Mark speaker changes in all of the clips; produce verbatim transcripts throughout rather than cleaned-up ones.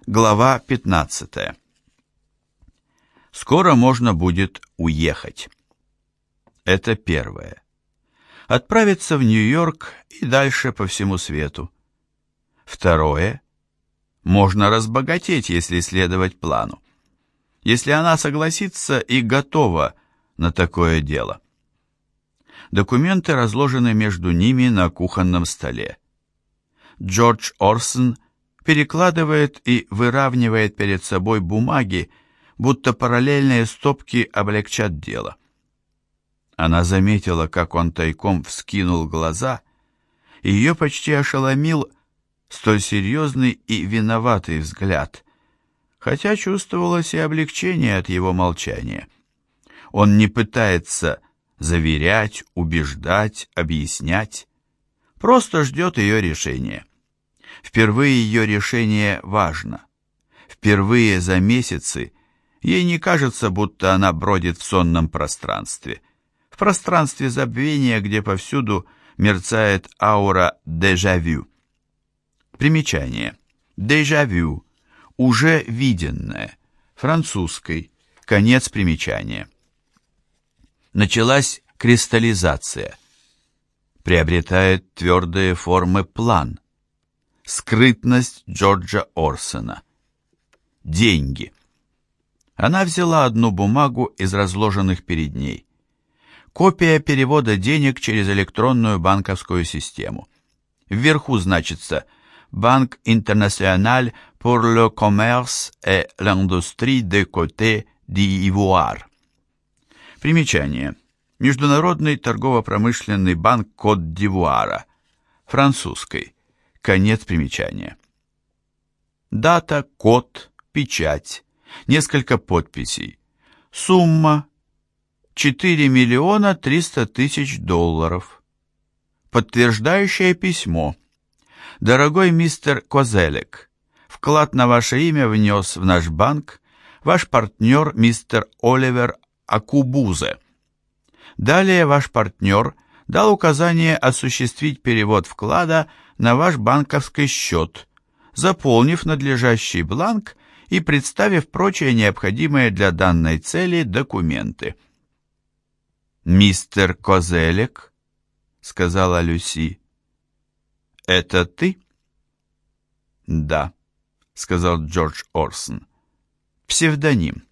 Speaker 1: Глава пятнадцатая. Скоро можно будет уехать. Это первое. Отправиться в Нью-Йорк и дальше по всему свету. Второе. Можно разбогатеть, если следовать плану. Если она согласится и готова на такое дело. Документы разложены между ними на кухонном столе. Джордж Орсон перекладывает и выравнивает перед собой бумаги, будто параллельные стопки облегчат дело. Она заметила, как он тайком вскинул глаза, и ее почти ошеломил столь серьезный и виноватый взгляд, хотя чувствовалось и облегчение от его молчания. Он не пытается заверять, убеждать, объяснять, просто ждет ее решения. Впервые ее решение важно. Впервые за месяцы ей не кажется, будто она бродит в сонном пространстве. В пространстве забвения, где повсюду мерцает аура дежавю. Примечание. Дежавю. Уже виденное. Французской. Конец примечания. Началась кристаллизация. Приобретает твердые формы план. Скрытность Джорджа Орсона. Деньги. Она взяла одну бумагу из разложенных перед ней. Копия перевода денег через электронную банковскую систему. Вверху значится «Банк International pour le commerce et l'industrie de Côte d'Ivoire». Примечание. Международный торгово-промышленный банк Кот-д'Ивуара. Французской. Конец примечания. Дата, код, печать, несколько подписей. Сумма четыре миллиона триста тысяч долларов. Подтверждающее письмо. Дорогой мистер Козелек, вклад на ваше имя внес в наш банк ваш партнер мистер Оливер Акубузе. Далее ваш партнер дал указание осуществить перевод вклада на ваш банковский счет, заполнив надлежащий бланк и представив прочие необходимые для данной цели документы. «Мистер Козелек», — сказала Люси, — «это ты?» «Да», — сказал Джордж Орсон, — «псевдоним».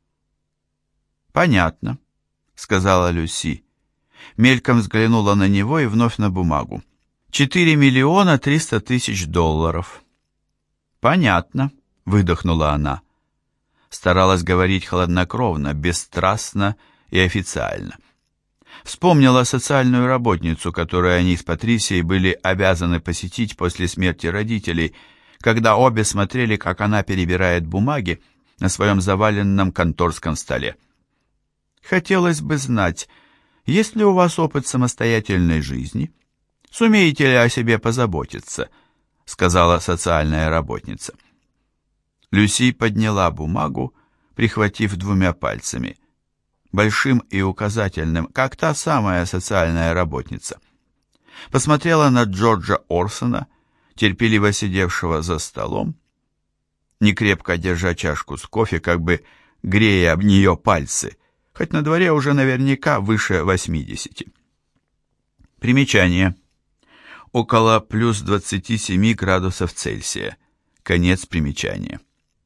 Speaker 1: «Понятно», — сказала Люси. Мельком взглянула на него и вновь на бумагу. «Четыре миллиона триста тысяч долларов». «Понятно», — выдохнула она. Старалась говорить хладнокровно, бесстрастно и официально. Вспомнила социальную работницу, которую они с Патрисией были обязаны посетить после смерти родителей, когда обе смотрели, как она перебирает бумаги на своем заваленном конторском столе. «Хотелось бы знать, есть ли у вас опыт самостоятельной жизни? Сумеете ли о себе позаботиться?» — сказала социальная работница. Люси подняла бумагу, прихватив двумя пальцами, большим и указательным, как та самая социальная работница. Посмотрела на Джорджа Орсона, терпеливо сидевшего за столом, некрепко держа чашку с кофе, как бы грея об нее пальцы, хоть на дворе уже наверняка выше восьмидесяти. Примечание. Около плюс двадцати семи градусов Цельсия. Конец примечания.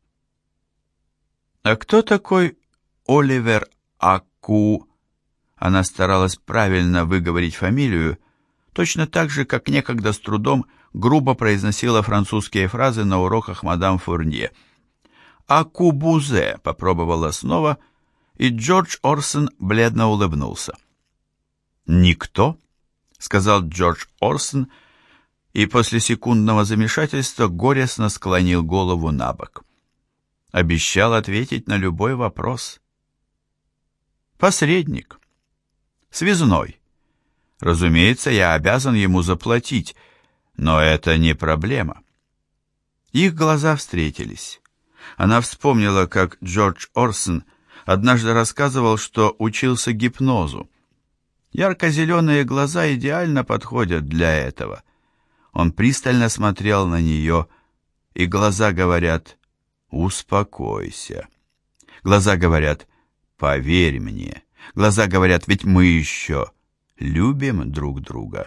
Speaker 1: «А кто такой Оливер Аку?» Она старалась правильно выговорить фамилию, точно так же, как некогда с трудом грубо произносила французские фразы на уроках мадам Фурнье. «Акубузе» попробовала снова, и Джордж Орсон бледно улыбнулся. «Никто?» — сказал Джордж Орсон, и после секундного замешательства горестно склонил голову на бок. Обещал ответить на любой вопрос. «Посредник. Связной. Разумеется, я обязан ему заплатить, но это не проблема». Их глаза встретились. Она вспомнила, как Джордж Орсон однажды рассказывал, что учился гипнозу. Ярко-зеленые глаза идеально подходят для этого. Он пристально смотрел на нее, и глаза говорят: Успокойся. Глаза говорят: поверь мне. Глаза говорят: ведь мы еще любим друг друга.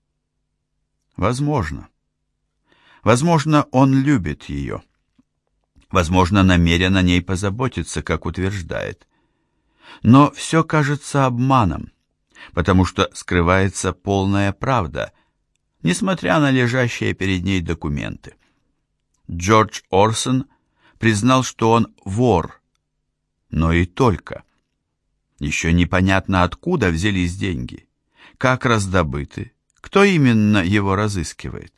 Speaker 1: Возможно. Возможно, он любит ее. Возможно, намерен о ней позаботиться, как утверждает. Но все кажется обманом, потому что скрывается полная правда, несмотря на лежащие перед ней документы. Джордж Орсон признал, что он вор, но и только. Еще непонятно, откуда взялись деньги, как раздобыты, кто именно его разыскивает.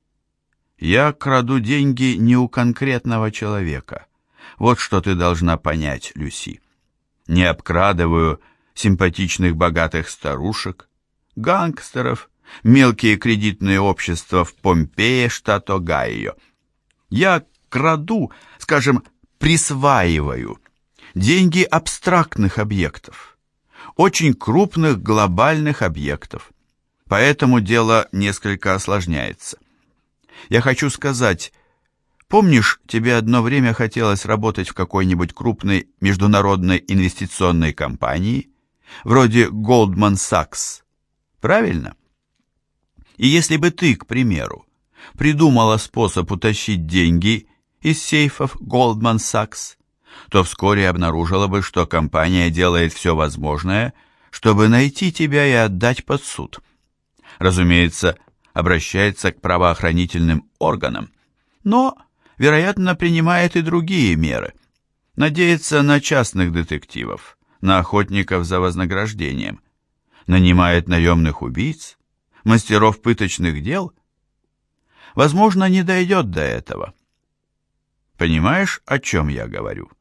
Speaker 1: Я краду деньги не у конкретного человека. Вот что ты должна понять, Люси. Не обкрадываю симпатичных богатых старушек, гангстеров, мелкие кредитные общества в Помпее, штат Огайо. Я краду, скажем, присваиваю деньги абстрактных объектов, очень крупных глобальных объектов. Поэтому дело несколько осложняется. Я хочу сказать, помнишь, тебе одно время хотелось работать в какой-нибудь крупной международной инвестиционной компании, вроде Goldman Sachs, правильно? И если бы ты, к примеру, придумала способ утащить деньги из сейфов Goldman Sachs, то вскоре обнаружила бы, что компания делает все возможное, чтобы найти тебя и отдать под суд. Разумеется, обращается к правоохранительным органам, но, вероятно, принимает и другие меры. Надеется на частных детективов, на охотников за вознаграждением, нанимает наемных убийц, мастеров пыточных дел. Возможно, не дойдет до этого. Понимаешь, о чем я говорю?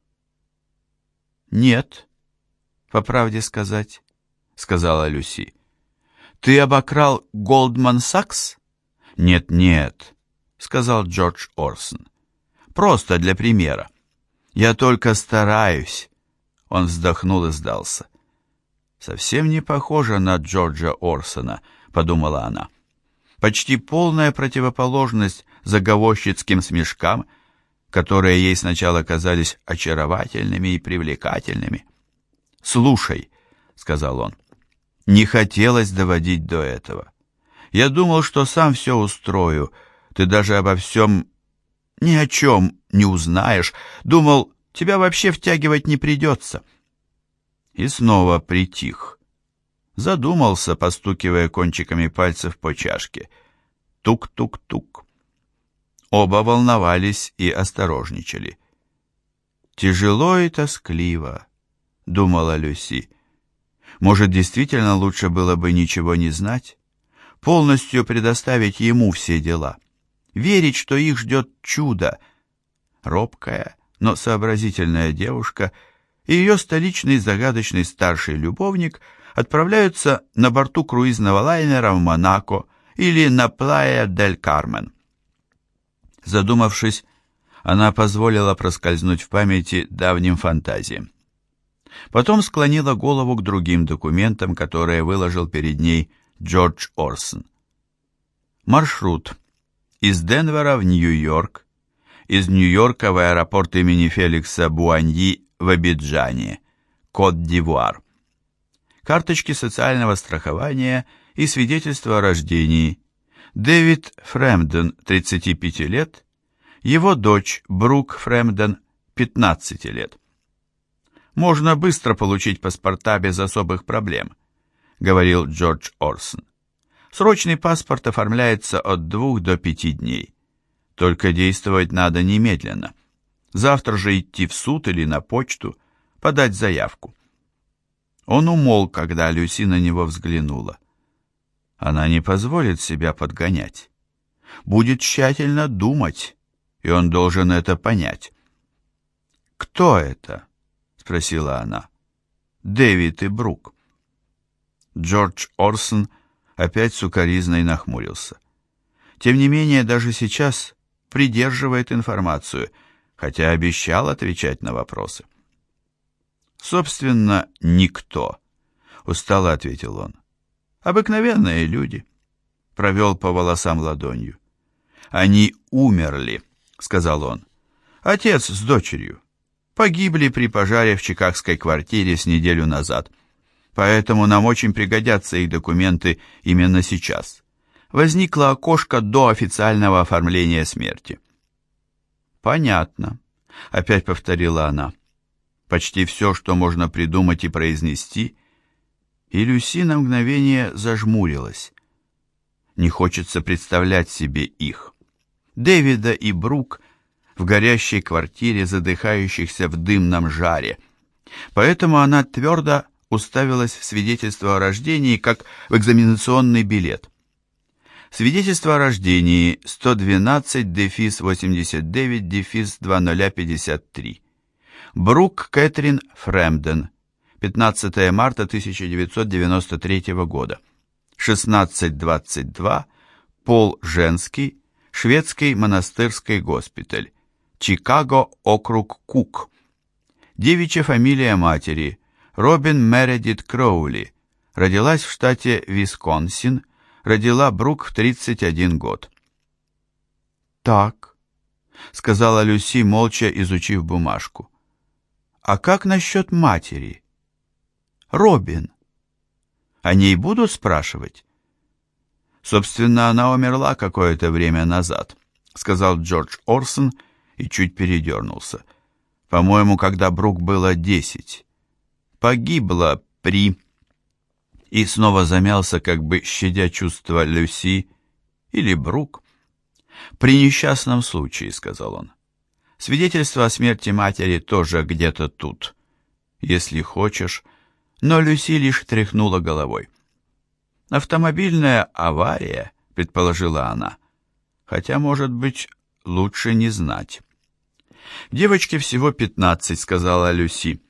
Speaker 1: Нет, по правде сказать, сказала Люси. Ты обокрал Goldman Sachs? Нет-нет, сказал Джордж Орсон. Просто для примера. Я только стараюсь. Он вздохнул и сдался. Совсем не похоже на Джорджа Орсона, подумала она. Почти полная противоположность заговорщицким смешкам, которые ей сначала казались очаровательными и привлекательными. «Слушай», — сказал он, — «не хотелось доводить до этого. Я думал, что сам все устрою, ты даже обо всем, ни о чем не узнаешь. Думал, тебя вообще втягивать не придется». И снова притих. Задумался, постукивая кончиками пальцев по чашке. Тук-тук-тук. Оба волновались и осторожничали. «Тяжело и тоскливо», — думала Люси. «Может, действительно лучше было бы ничего не знать? Полностью предоставить ему все дела? Верить, что их ждет чудо?» Робкая, но сообразительная девушка и ее столичный загадочный старший любовник отправляются на борту круизного лайнера в Монако или на Плая-дель-Кармен. Задумавшись, она позволила проскользнуть в памяти давним фантазиям. Потом склонила голову к другим документам, которые выложил перед ней Джордж Орсон. Маршрут из Денвера в Нью-Йорк, из Нью-Йорка в аэропорт имени Феликса Буаньи в Абиджане, Кот-д'Ивуар. Карточки социального страхования и свидетельство о рождении. Дэвид Фрэмден, тридцати пяти лет, его дочь Брук Фрэмден, пятнадцати лет. «Можно быстро получить паспорта без особых проблем», — говорил Джордж Орсон. «Срочный паспорт оформляется от двух до пяти дней. Только действовать надо немедленно. Завтра же идти в суд или на почту, подать заявку». Он умолк, когда Люси на него взглянула. Она не позволит себя подгонять. Будет тщательно думать, и он должен это понять. «Кто это?» — спросила она. «Дэвид и Брук». Джордж Орсон опять сукоризной нахмурился. Тем не менее, даже сейчас придерживает информацию, хотя обещал отвечать на вопросы. «Собственно, никто», — устало ответил он. «Обыкновенные люди», — провел по волосам ладонью. «Они умерли», — сказал он. Отец с дочерью. Погибли при пожаре в чикагской квартире с неделю назад. Поэтому нам очень пригодятся их документы именно сейчас. Возникло окошко до официального оформления смерти. Понятно, опять повторила она. Почти все, что можно придумать и произнести, и Люси на мгновение зажмурилась. Не хочется представлять себе их. Дэвида и Брук в горящей квартире, задыхающихся в дымном жаре. Поэтому она твердо уставилась в свидетельство о рождении, как в экзаменационный билет. Свидетельство о рождении сто двенадцать дефис восемьдесят девять дефис две тысячи пятьдесят три. Брук Кэтрин Фрэмден, пятнадцатое марта тысяча девятьсот девяносто третьего года. шестнадцать двадцать два, пол женский, шведский монастырский госпиталь, Чикаго, округ Кук. Девичья фамилия матери Робин Мередит Кроули, родилась в штате Висконсин, родила Брук в тридцать один год. «Так», — сказала Люси, молча изучив бумажку. «А как насчет матери? Робин? О ней будут спрашивать?» «Собственно, она умерла какое-то время назад», — сказал Джордж Орсон и чуть передернулся. «По-моему, когда Брук было десять. Погибла при...» И снова замялся, как бы щадя чувства Люси или Брук. «При несчастном случае», — сказал он. «Свидетельство о смерти матери тоже где-то тут, если хочешь». Но Люси лишь тряхнула головой. «Автомобильная авария», — предположила она. «Хотя, может быть, лучше не знать». «Девочке всего пятнадцать», — сказала Люси.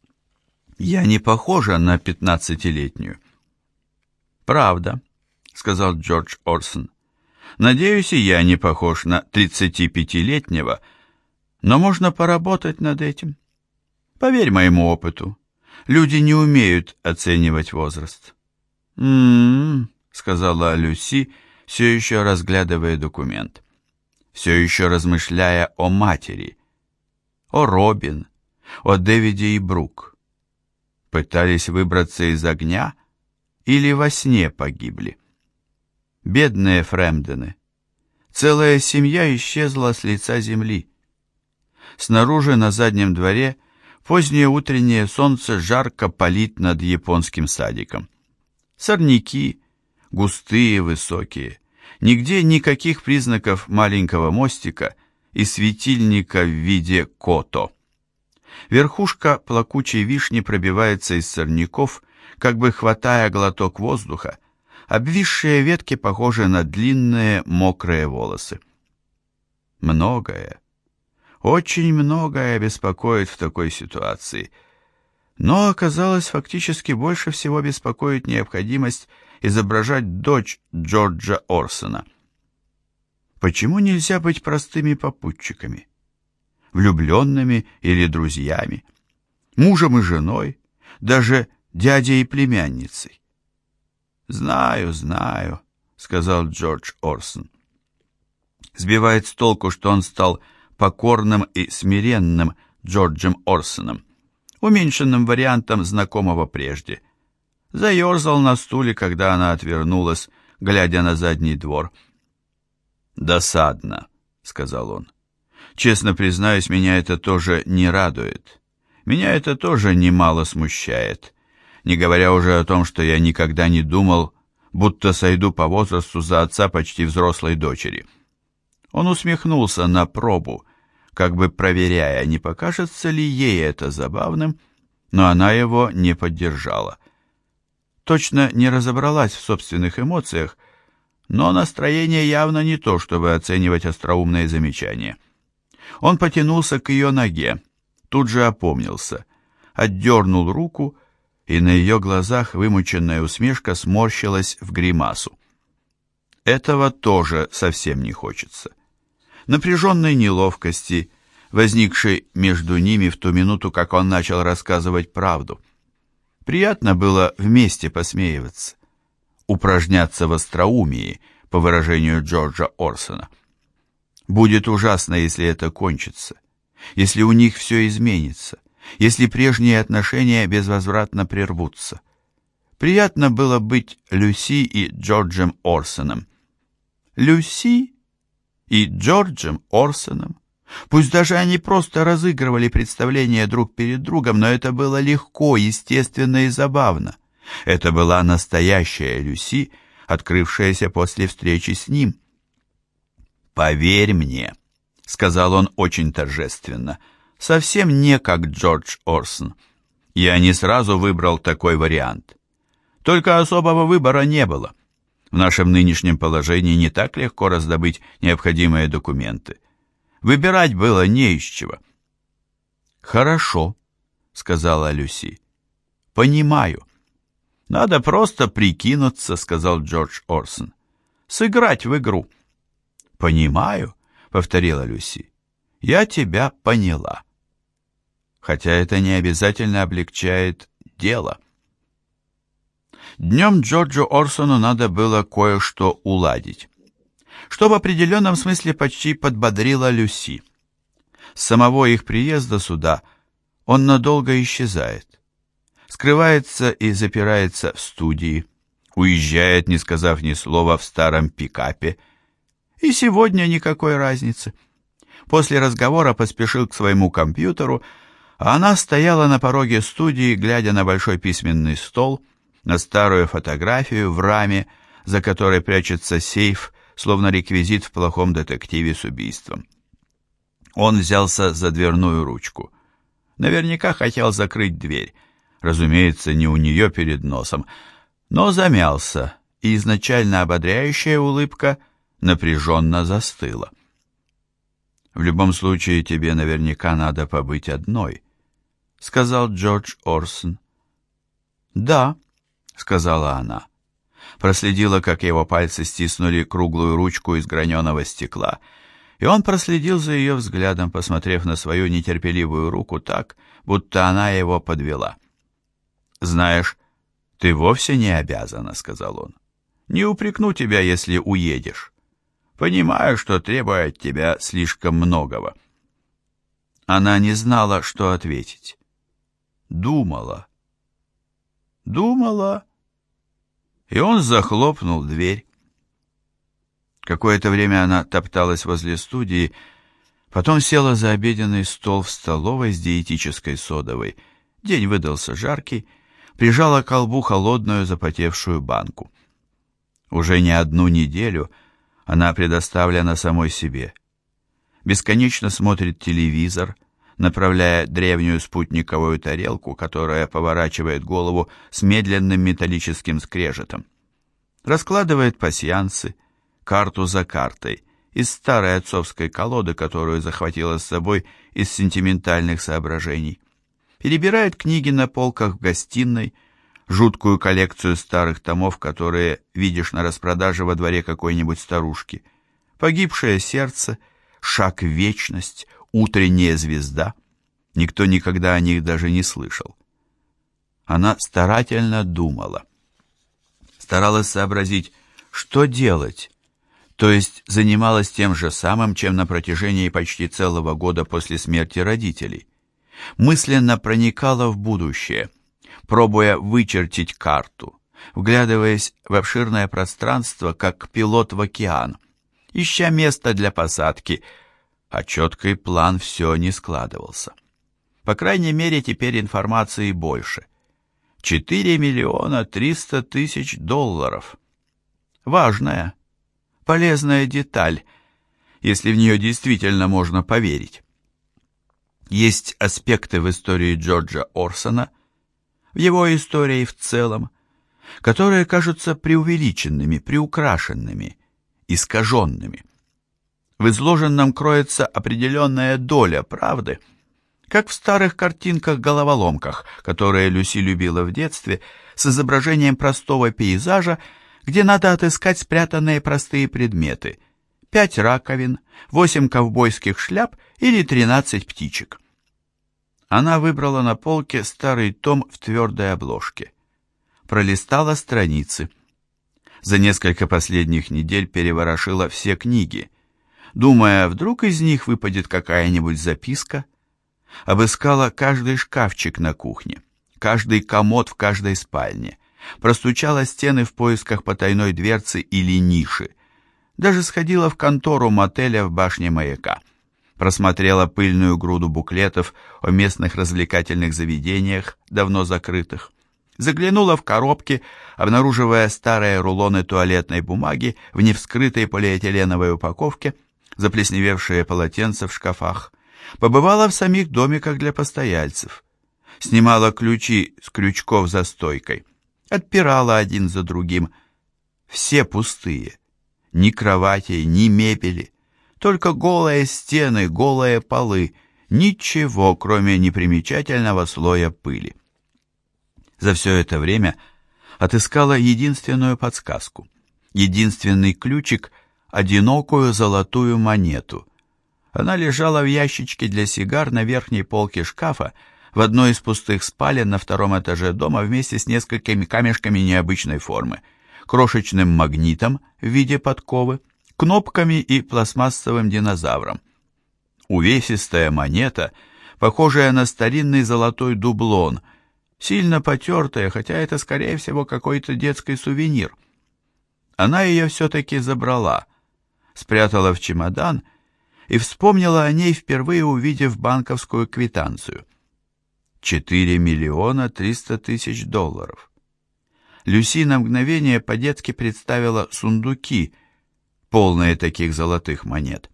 Speaker 1: «Я не похожа на пятнадцатилетнюю». «Правда», — сказал Джордж Орсон. «Надеюсь, и я не похож на тридцатипятилетнего, но можно поработать над этим. Поверь моему опыту, люди не умеют оценивать возраст». «М-м-м», сказала Люси, все еще разглядывая документ, все еще размышляя о матери, о Робин, о Дэвиде и Брук. Пытались выбраться из огня или во сне погибли? Бедные Фрэмдены. Целая семья исчезла с лица земли. Снаружи на заднем дворе позднее утреннее солнце жарко палит над японским садиком. Сорняки, густые, высокие. Нигде никаких признаков маленького мостика и светильника в виде кото. Верхушка плакучей вишни пробивается из сорняков, как бы хватая глоток воздуха. Обвисшие ветки похожи на длинные мокрые волосы. Многое, очень многое беспокоит в такой ситуации. Но оказалось, фактически больше всего беспокоит необходимость изображать дочь Джорджа Орсона. Почему нельзя быть простыми попутчиками? Влюбленными или друзьями? Мужем и женой? Даже дядей и племянницей? «Знаю, знаю», — сказал Джордж Орсон. Сбивает с толку, что он стал покорным и смиренным Джорджем Орсоном, уменьшенным вариантом знакомого прежде. Заерзал на стуле, когда она отвернулась, глядя на задний двор. «Досадно», — сказал он. «Честно признаюсь, меня это тоже не радует. Меня это тоже немало смущает, не говоря уже о том, что я никогда не думал, будто сойду по возрасту за отца почти взрослой дочери». Он усмехнулся на пробу, как бы проверяя, не покажется ли ей это забавным, но она его не поддержала. Точно не разобралась в собственных эмоциях, но настроение явно не то, чтобы оценивать остроумные замечания. Он потянулся к ее ноге, тут же опомнился, отдернул руку, и на ее глазах вымученная усмешка сморщилась в гримасу. Этого тоже совсем не хочется. Напряженной неловкости, возникшей между ними в ту минуту, как он начал рассказывать правду. Приятно было вместе посмеиваться, упражняться в остроумии, по выражению Джорджа Орсона. Будет ужасно, если это кончится. если у них все изменится, если прежние отношения безвозвратно прервутся. Приятно было быть Люси и Джорджем Орсоном. Люси и Джорджем Орсоном. Пусть даже они просто разыгрывали представления друг перед другом, но это было легко, естественно и забавно. Это была настоящая Люси, открывшаяся после встречи с ним. «Поверь мне», — сказал он очень торжественно, — «совсем не как Джордж Орсон. Я не сразу выбрал такой вариант. Только особого выбора не было. В нашем нынешнем положении не так легко раздобыть необходимые документы. Выбирать было не из чего». «Хорошо», — сказала Люси. «Понимаю». «Надо просто прикинуться», — сказал Джордж Орсон. «Сыграть в игру». «Понимаю», — повторила Люси. «Я тебя поняла». Хотя это не обязательно облегчает дело. Днем Джорджу Орсону надо было кое-что уладить, что в определенном смысле почти подбодрило Люси. С самого их приезда сюда он надолго исчезает, скрывается и запирается в студии, уезжает, не сказав ни слова, в старом пикапе, и сегодня никакой разницы. После разговора поспешил к своему компьютеру, а она стояла на пороге студии, глядя на большой письменный стол, на старую фотографию в раме, за которой прячется сейф, словно реквизит в плохом детективе с убийством. Он взялся за дверную ручку. Наверняка хотел закрыть дверь, разумеется, не у нее перед носом, но замялся, и изначально ободряющая улыбка напряженно застыла. «В любом случае, тебе наверняка надо побыть одной», — сказал Джордж Орсон. «Да», — сказала она. Проследила, как его пальцы стиснули круглую ручку из граненого стекла, и он проследил за ее взглядом, посмотрев на свою нетерпеливую руку так, будто она его подвела. «Знаешь, ты вовсе не обязана», — сказал он. «Не упрекну тебя, если уедешь. Понимаю, что требую от тебя слишком многого». Она не знала, что ответить. Думала. Думала. И он захлопнул дверь. Какое-то время она топталась возле студии, потом села за обеденный стол в столовой с диетической содовой. День выдался жаркий, прижала к колбу холодную запотевшую банку. Уже не одну неделю она предоставлена самой себе. Бесконечно смотрит телевизор, направляя древнюю спутниковую тарелку, которая поворачивает голову с медленным металлическим скрежетом. Раскладывает пасьянсы, карту за картой, из старой отцовской колоды, которую захватила с собой из сентиментальных соображений. Перебирает книги на полках в гостиной, жуткую коллекцию старых томов, которые видишь на распродаже во дворе какой-нибудь старушки. «Погибшее сердце», «Шаг в вечность», «Утренняя звезда». Никто никогда о них даже не слышал. Она старательно думала. Старалась сообразить, что делать, то есть занималась тем же самым, чем на протяжении почти целого года после смерти родителей. Мысленно проникала в будущее, пробуя вычертить карту, вглядываясь в обширное пространство, как пилот в океан, ища место для посадки, а четкий план все не складывался. По крайней мере, теперь информации больше. четыре миллиона триста тысяч долларов. Важная, полезная деталь, если в нее действительно можно поверить. Есть аспекты в истории Джорджа Орсона, в его истории в целом, которые кажутся преувеличенными, приукрашенными, искаженными. В изложенном кроется определенная доля правды, как в старых картинках-головоломках, которые Люси любила в детстве, с изображением простого пейзажа, где надо отыскать спрятанные простые предметы: пять раковин, восемь ковбойских шляп или тринадцать птичек. Она выбрала на полке старый том в твердой обложке. Пролистала страницы. За несколько последних недель переворошила все книги, думая, вдруг из них выпадет какая-нибудь записка, Обыскала каждый шкафчик на кухне, каждый комод в каждой спальне, простучала стены в поисках потайной дверцы или ниши, даже сходила в контору мотеля в башне маяка, просмотрела пыльную груду буклетов о местных развлекательных заведениях, давно закрытых, заглянула в коробки, обнаруживая старые рулоны туалетной бумаги в невскрытой полиэтиленовой упаковке, заплесневевшие полотенца в шкафах, побывала в самих домиках для постояльцев, снимала ключи с крючков за стойкой, отпирала один за другим. Все пустые. Ни кроватей, ни мебели. Только голые стены, голые полы. Ничего, кроме непримечательного слоя пыли. За все это время отыскала единственную подсказку. Единственный ключик — одинокую золотую монету. Она лежала в ящичке для сигар на верхней полке шкафа в одной из пустых спален на втором этаже дома вместе с несколькими камешками необычной формы, крошечным магнитом в виде подковы, кнопками и пластмассовым динозавром. Увесистая монета, похожая на старинный золотой дублон, сильно потертая, хотя это, скорее всего, какой-то детский сувенир. Она ее все-таки забрала, спрятала в чемодан и вспомнила о ней, впервые увидев банковскую квитанцию. Четыре миллиона триста тысяч долларов. Люси на мгновение по-детски представила сундуки, полные таких золотых монет.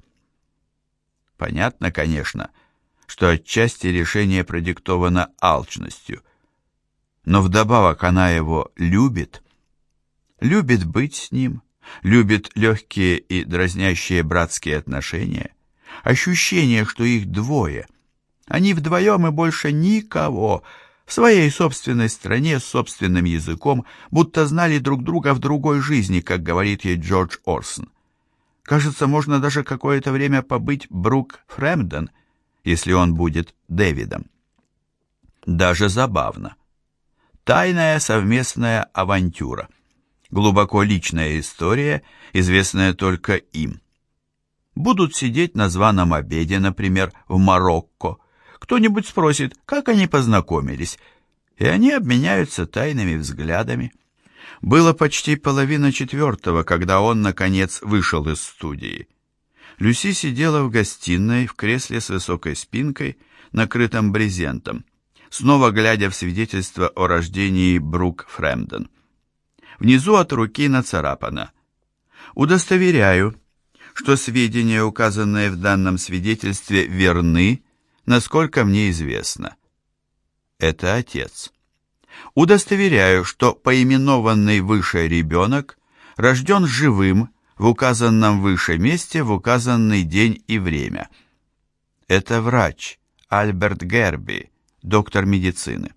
Speaker 1: Понятно, конечно, что отчасти решение продиктовано алчностью, но вдобавок она его любит, любит быть с ним, любит легкие и дразнящие братские отношения, ощущение, что их двое, они вдвоем и больше никого, в своей собственной стране с собственным языком, будто знали друг друга в другой жизни, как говорит ей Джордж Орсон. Кажется, можно даже какое-то время побыть Брук Фрэмден, если он будет Дэвидом. Даже забавно. Тайная совместная авантюра. Глубоко личная история, известная только им. Будут сидеть на званом обеде, например, в Марокко. Кто-нибудь спросит, как они познакомились, и они обменяются тайными взглядами. Было почти половина четвертого, когда он, наконец, вышел из студии. Люси сидела в гостиной, в кресле с высокой спинкой, накрытом брезентом, снова глядя в свидетельство о рождении Брук Фрэмден. Внизу от руки нацарапано: «Удостоверяю, что сведения, указанные в данном свидетельстве, верны, насколько мне известно». Это отец. «Удостоверяю, что поименованный выше ребенок рожден живым в указанном выше месте в указанный день и время». Это врач Альберт Герби, доктор медицины.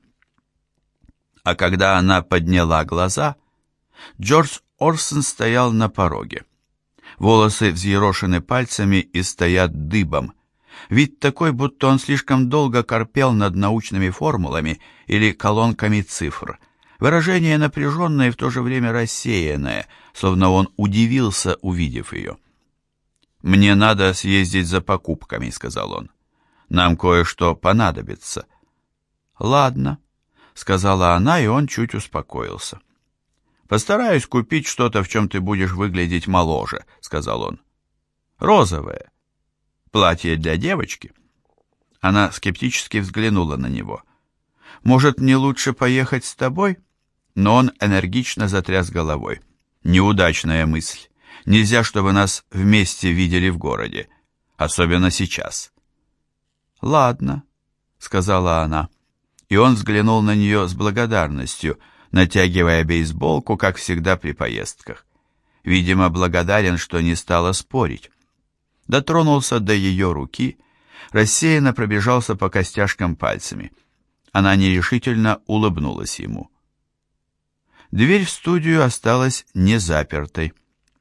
Speaker 1: А когда она подняла глаза, Джордж Орсон стоял на пороге. Волосы взъерошены пальцами и стоят дыбом. Вид такой, будто он слишком долго корпел над научными формулами или колонками цифр. Выражение напряженное и в то же время рассеянное, словно он удивился, увидев ее. «Мне надо съездить за покупками», — сказал он. «Нам кое-что понадобится». «Ладно», — сказала она, и он чуть успокоился. «Постараюсь купить что-то, в чем ты будешь выглядеть моложе», — сказал он. «Розовое. Платье для девочки?» Она скептически взглянула на него. «Может, мне лучше поехать с тобой?» Но он энергично затряс головой. «Неудачная мысль. Нельзя, чтобы нас вместе видели в городе. Особенно сейчас». «Ладно», — сказала она. И он взглянул на нее с благодарностью, натягивая бейсболку, как всегда при поездках. Видимо, благодарен, что не стала спорить. Дотронулся до ее руки, рассеянно пробежался по костяшкам пальцами. Она нерешительно улыбнулась ему. Дверь в студию осталась незапертой.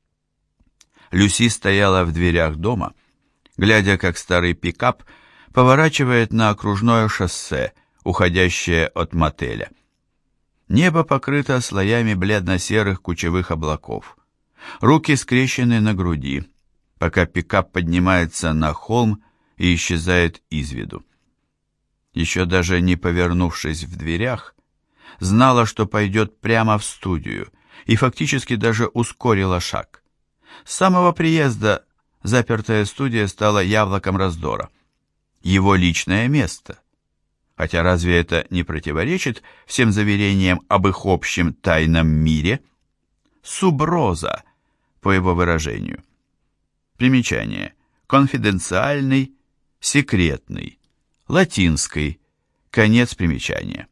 Speaker 1: Люси стояла в дверях дома, глядя, как старый пикап поворачивает на окружное шоссе, уходящее от мотеля. Небо покрыто слоями бледно-серых кучевых облаков. Руки скрещены на груди, пока пикап поднимается на холм и исчезает из виду. еще даже не повернувшись в дверях, знала, что пойдет прямо в студию, и фактически даже ускорила шаг. С самого приезда запертая студия стала яблоком раздора. Его личное место. Хотя разве это не противоречит всем заверениям об их общем тайном мире? Суброза, по его выражению. Примечание. Конфиденциальный, секретный, латинский, конец примечания.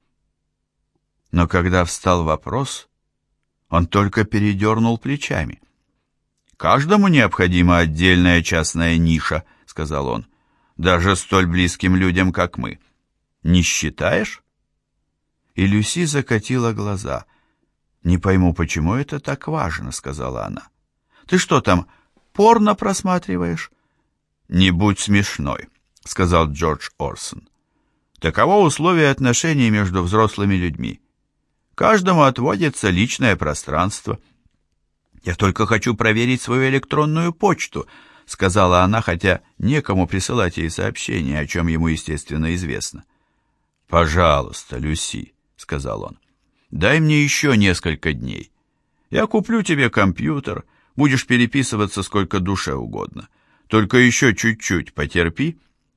Speaker 1: Но когда встал вопрос, он только передернул плечами. «Каждому необходима отдельная частная ниша», — сказал он, — «даже столь близким людям, как мы. Не считаешь?» И Люси закатила глаза. «Не пойму, почему это так важно», — сказала она. «Ты что там, порно просматриваешь?» «Не будь смешной», — сказал Джордж Орсон. «Таково условие отношений между взрослыми людьми. Каждому отводится личное пространство». «Я только хочу проверить свою электронную почту», — сказала она, хотя некому присылать ей сообщение, о чем ему, естественно, известно. «Пожалуйста, Люси», — сказал он, — «дай мне еще несколько дней. Я куплю тебе компьютер, будешь переписываться сколько душе угодно. Только еще чуть-чуть потерпи».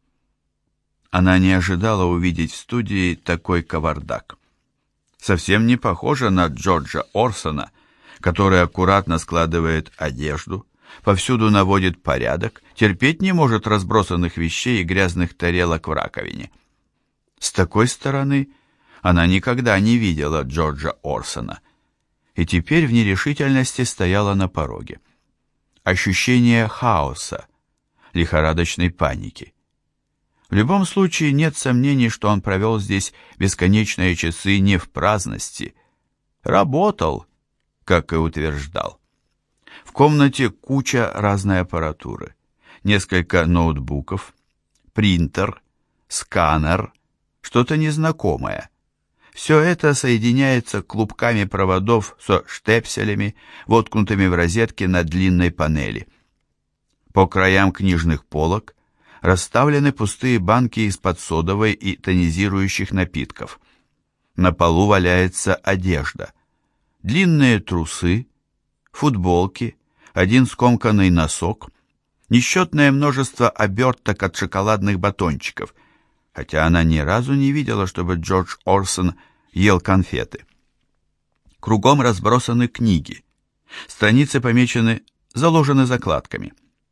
Speaker 1: Она не ожидала увидеть в студии такой кавардак. Совсем не похоже на Джорджа Орсона, который аккуратно складывает одежду, повсюду наводит порядок, терпеть не может разбросанных вещей и грязных тарелок в раковине. С такой стороны она никогда не видела Джорджа Орсона, и теперь в нерешительности стояла на пороге. Ощущение хаоса, лихорадочной паники. В любом случае нет сомнений, что он провел здесь бесконечные часы не в праздности. Работал, как и утверждал. В комнате куча разной аппаратуры. Несколько ноутбуков, принтер, сканер, что-то незнакомое. Все это соединяется клубками проводов со штепселями, воткнутыми в розетки на длинной панели. По краям книжных полок расставлены пустые банки из-под содовой и тонизирующих напитков. На полу валяется одежда. Длинные трусы, футболки, один скомканный носок, несчетное множество оберток от шоколадных батончиков, хотя она ни разу не видела, чтобы Джордж Орсон ел конфеты. Кругом разбросаны книги. Страницы помечены, заложены закладками.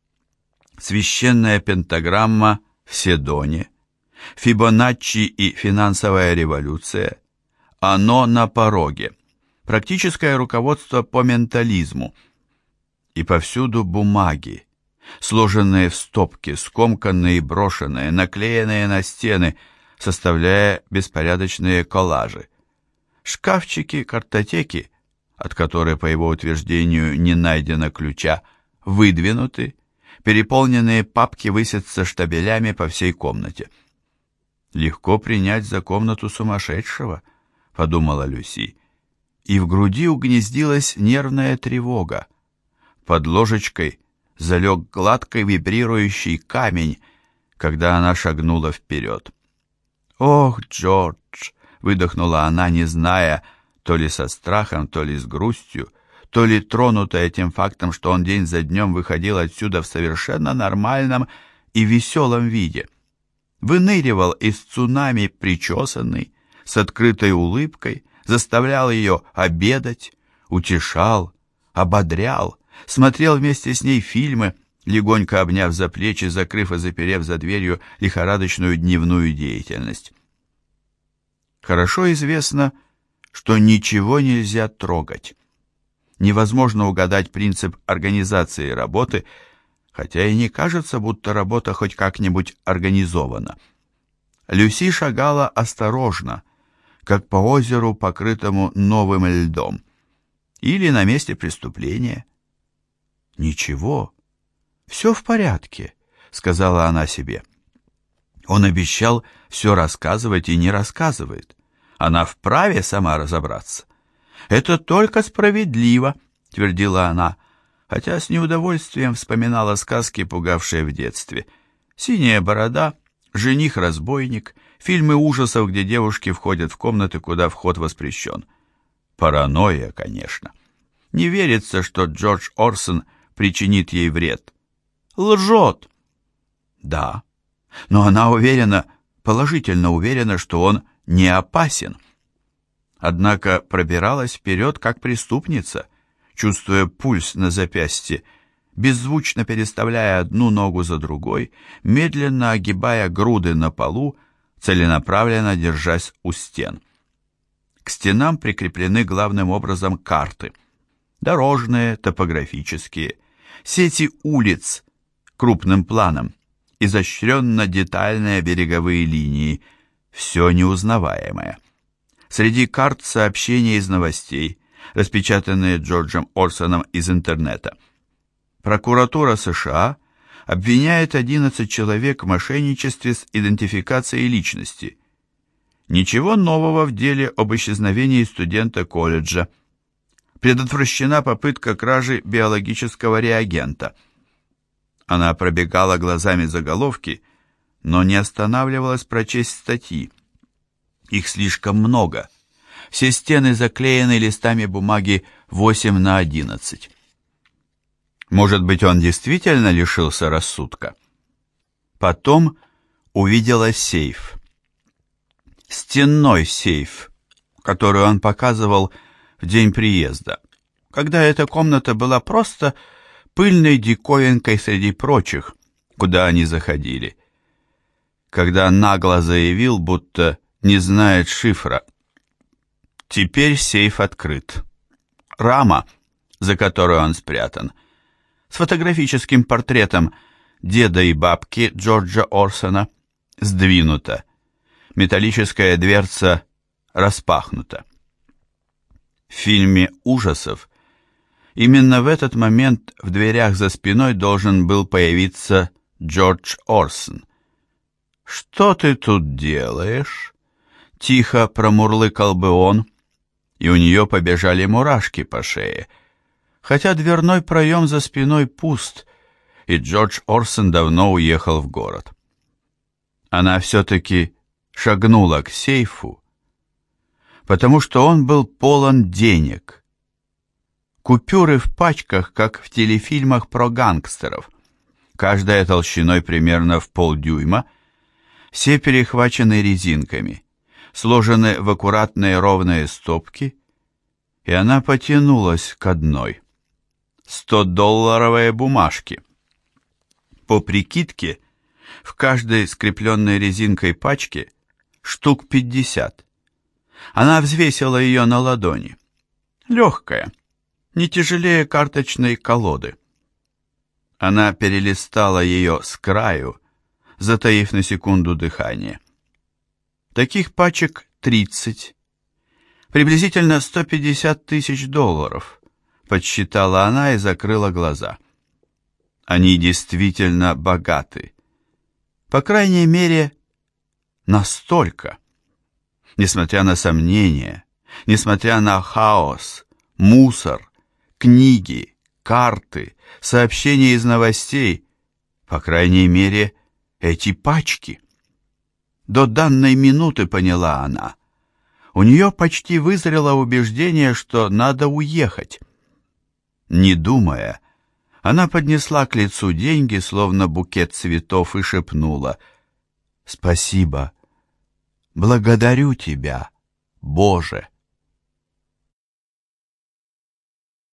Speaker 1: Священная пентаграмма в Седоне, Фибоначчи и финансовая революция, оно на пороге, практическое руководство по ментализму. И повсюду бумаги, сложенные в стопки, скомканные и брошенные, наклеенные на стены, составляя беспорядочные коллажи. Шкафчики, картотеки, от которой, по его утверждению, не найдено ключа, выдвинуты, переполненные папки высятся штабелями по всей комнате. «Легко принять за комнату сумасшедшего», — подумала Люси, и в груди угнездилась нервная тревога. Под ложечкой залег гладкий вибрирующий камень, когда она шагнула вперед. «Ох, Джордж!» — выдохнула она, не зная, то ли со страхом, то ли с грустью, то ли тронутая тем фактом, что он день за днем выходил отсюда в совершенно нормальном и веселом виде. Выныривал из цунами причесанный, с открытой улыбкой, заставлял ее обедать, утешал, ободрял, смотрел вместе с ней фильмы, легонько обняв за плечи, закрыв и заперев за дверью лихорадочную дневную деятельность. Хорошо известно, что ничего нельзя трогать. Невозможно угадать принцип организации работы, хотя и не кажется, будто работа хоть как-нибудь организована. Люси шагала осторожно, как по озеру, покрытому новым льдом, или на месте преступления. «Ничего, все в порядке», — сказала она себе. Он обещал все рассказывать и не рассказывает. Она вправе сама разобраться. «Это только справедливо», — твердила она, хотя с неудовольствием вспоминала сказки, пугавшие в детстве. Синяя борода, «Жених-разбойник», фильмы ужасов, где девушки входят в комнаты, куда вход воспрещен. Паранойя, конечно. Не верится, что Джордж Орсон причинит ей вред. Лжет. Да, но она уверена, положительно уверена, что он не опасен. Однако пробиралась вперед как преступница, чувствуя пульс на запястье, беззвучно переставляя одну ногу за другой, медленно огибая груды на полу, целенаправленно держась у стен. К стенам прикреплены главным образом карты. Дорожные, топографические, сети улиц крупным планом, изощренно-детальные береговые линии, все неузнаваемое. Среди карт сообщения из новостей, распечатанные Джорджем Орсоном из интернета. Прокуратура США обвиняет одиннадцать человек в мошенничестве с идентификацией личности. Ничего нового в деле об исчезновении студента колледжа. Предотвращена попытка кражи биологического реагента. Она пробегала глазами заголовки, но не останавливалась прочесть статьи. Их слишком много. Все стены заклеены листами бумаги восемь на одиннадцать. Может быть, он действительно лишился рассудка? Потом увидела сейф. Стенной сейф, который он показывал в день приезда, когда эта комната была просто пыльной диковинкой среди прочих, куда они заходили. Когда нагло заявил, будто не знает шифра. Теперь сейф открыт. Рама, за которой он спрятан, с фотографическим портретом деда и бабки Джорджа Орсона, сдвинута. Металлическая дверца распахнута. В фильме ужасов именно в этот момент в дверях за спиной должен был появиться Джордж Орсон. «Что ты тут делаешь?» — тихо промурлыкал бы он, и у нее побежали мурашки по шее, хотя дверной проем за спиной пуст, и Джордж Орсон давно уехал в город. Она все-таки шагнула к сейфу, потому что он был полон денег. Купюры в пачках, как в телефильмах про гангстеров, каждая толщиной примерно в полдюйма, все перехвачены резинками, сложены в аккуратные ровные стопки, и она потянулась к одной. Сто-долларовые бумажки. По прикидке, в каждой скрепленной резинкой пачке штук пятьдесят. Она взвесила ее на ладони. Легкая, не тяжелее карточной колоды. Она перелистала ее с краю, затаив на секунду дыхание. Таких пачек тридцать. Приблизительно сто пятьдесят тысяч долларов, подсчитала она и закрыла глаза. Они действительно богаты. По крайней мере, настолько. Несмотря на сомнения, несмотря на хаос, мусор, книги, карты, сообщения из новостей, по крайней мере, эти пачки. До данной минуты, поняла она, у нее почти вызрело убеждение, что надо уехать. Не думая, она поднесла к лицу деньги, словно букет цветов, и шепнула: «Спасибо, благодарю тебя, Боже».